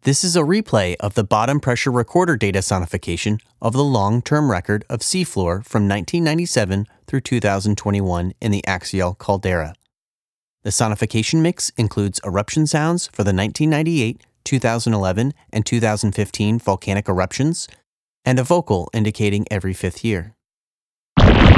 This is a replay of the bottom pressure recorder data sonification of the long-term record of seafloor from 1997 through 2021 in the axial caldera. The sonification mix includes eruption sounds for the 1998, 2011, and 2015 volcanic eruptions, and a vocal indicating every 5th year.